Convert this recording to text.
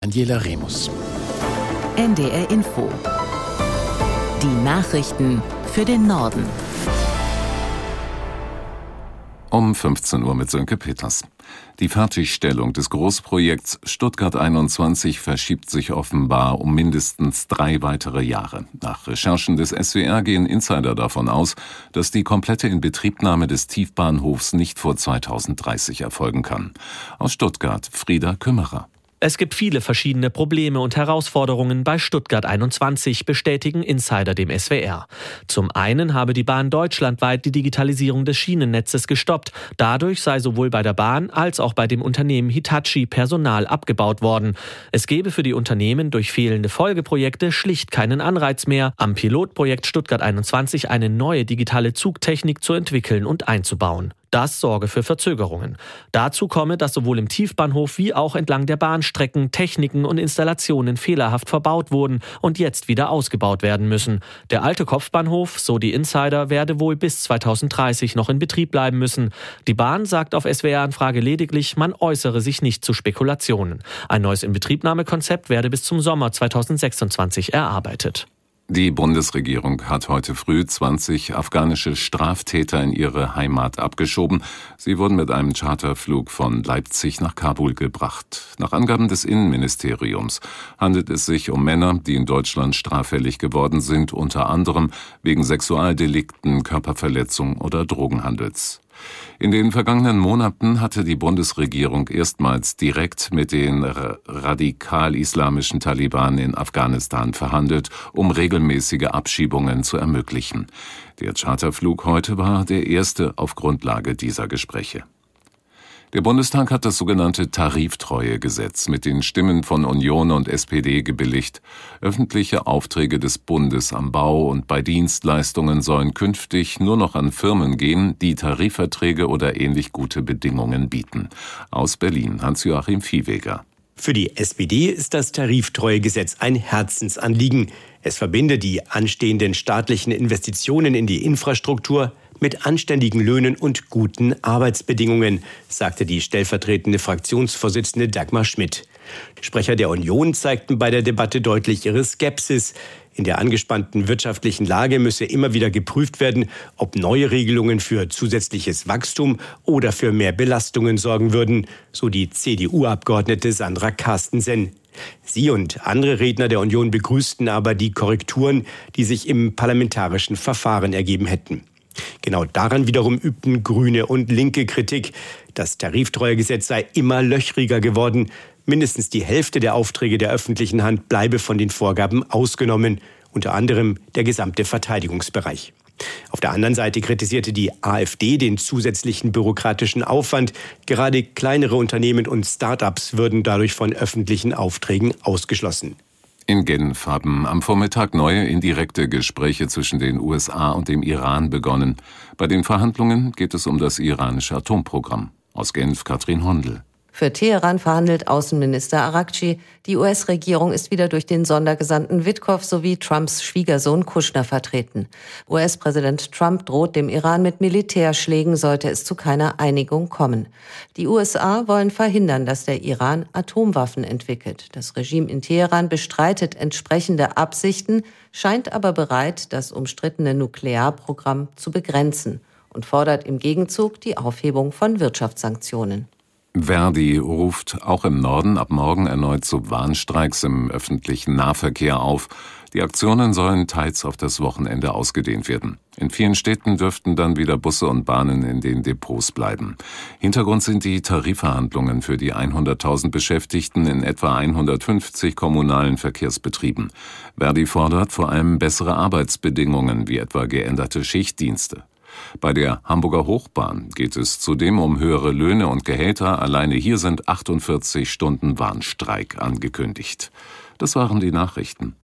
Daniela Remus. NDR Info. Die Nachrichten für den Norden. Um 15 Uhr mit Sönke Peters. Die Fertigstellung des Großprojekts Stuttgart 21 verschiebt sich offenbar um mindestens 3 weitere Jahre. Nach Recherchen des SWR gehen Insider davon aus, dass die komplette Inbetriebnahme des Tiefbahnhofs nicht vor 2030 erfolgen kann. Aus Stuttgart, Frieda Kümmerer. Es gibt viele verschiedene Probleme und Herausforderungen bei Stuttgart 21, bestätigen Insider dem SWR. Zum einen habe die Bahn deutschlandweit die Digitalisierung des Schienennetzes gestoppt. Dadurch sei sowohl bei der Bahn als auch bei dem Unternehmen Hitachi Personal abgebaut worden. Es gebe für die Unternehmen durch fehlende Folgeprojekte schlicht keinen Anreiz mehr, am Pilotprojekt Stuttgart 21 eine neue digitale Zugtechnik zu entwickeln und einzubauen. Das sorge für Verzögerungen. Dazu komme, dass sowohl im Tiefbahnhof wie auch entlang der Bahnstrecken Techniken und Installationen fehlerhaft verbaut wurden und jetzt wieder ausgebaut werden müssen. Der alte Kopfbahnhof, so die Insider, werde wohl bis 2030 noch in Betrieb bleiben müssen. Die Bahn sagt auf SWR-Anfrage lediglich, man äußere sich nicht zu Spekulationen. Ein neues Inbetriebnahmekonzept werde bis zum Sommer 2026 erarbeitet. Die Bundesregierung hat heute früh 20 afghanische Straftäter in ihre Heimat abgeschoben. Sie wurden mit einem Charterflug von Leipzig nach Kabul gebracht. Nach Angaben des Innenministeriums handelt es sich um Männer, die in Deutschland straffällig geworden sind, unter anderem wegen Sexualdelikten, Körperverletzung oder Drogenhandels. In den vergangenen Monaten hatte die Bundesregierung erstmals direkt mit den radikal-islamischen Taliban in Afghanistan verhandelt, um regelmäßige Abschiebungen zu ermöglichen. Der Charterflug heute war der erste auf Grundlage dieser Gespräche. Der Bundestag hat das sogenannte Tariftreuegesetz mit den Stimmen von Union und SPD gebilligt. Öffentliche Aufträge des Bundes am Bau und bei Dienstleistungen sollen künftig nur noch an Firmen gehen, die Tarifverträge oder ähnlich gute Bedingungen bieten. Aus Berlin, Hans-Joachim Viehweger. Für die SPD ist das Tariftreuegesetz ein Herzensanliegen. Es verbinde die anstehenden staatlichen Investitionen in die Infrastruktur mit anständigen Löhnen und guten Arbeitsbedingungen, sagte die stellvertretende Fraktionsvorsitzende Dagmar Schmidt. Sprecher der Union zeigten bei der Debatte deutlich ihre Skepsis. In der angespannten wirtschaftlichen Lage müsse immer wieder geprüft werden, ob neue Regelungen für zusätzliches Wachstum oder für mehr Belastungen sorgen würden, so die CDU-Abgeordnete Sandra Carstensen. Sie und andere Redner der Union begrüßten aber die Korrekturen, die sich im parlamentarischen Verfahren ergeben hätten. Genau daran wiederum übten Grüne und Linke Kritik. Das Tariftreuegesetz sei immer löchriger geworden. Mindestens die Hälfte der Aufträge der öffentlichen Hand bleibe von den Vorgaben ausgenommen, unter anderem der gesamte Verteidigungsbereich. Auf der anderen Seite kritisierte die AfD den zusätzlichen bürokratischen Aufwand. Gerade kleinere Unternehmen und Start-ups würden dadurch von öffentlichen Aufträgen ausgeschlossen. In Genf haben am Vormittag neue indirekte Gespräche zwischen den USA und dem Iran begonnen. Bei den Verhandlungen geht es um das iranische Atomprogramm. Aus Genf, Katrin Hondel. Für Teheran verhandelt Außenminister Araghchi. Die US-Regierung ist wieder durch den Sondergesandten Witkow sowie Trumps Schwiegersohn Kushner vertreten. US-Präsident Trump droht dem Iran mit Militärschlägen, sollte es zu keiner Einigung kommen. Die USA wollen verhindern, dass der Iran Atomwaffen entwickelt. Das Regime in Teheran bestreitet entsprechende Absichten, scheint aber bereit, das umstrittene Nuklearprogramm zu begrenzen und fordert im Gegenzug die Aufhebung von Wirtschaftssanktionen. Verdi ruft auch im Norden ab morgen erneut zu Warnstreiks im öffentlichen Nahverkehr auf. Die Aktionen sollen teils auf das Wochenende ausgedehnt werden. In vielen Städten dürften dann wieder Busse und Bahnen in den Depots bleiben. Hintergrund sind die Tarifverhandlungen für die 100.000 Beschäftigten in etwa 150 kommunalen Verkehrsbetrieben. Verdi fordert vor allem bessere Arbeitsbedingungen, wie etwa geänderte Schichtdienste. Bei der Hamburger Hochbahn geht es zudem um höhere Löhne und Gehälter. Alleine hier sind 48 Stunden Warnstreik angekündigt. Das waren die Nachrichten.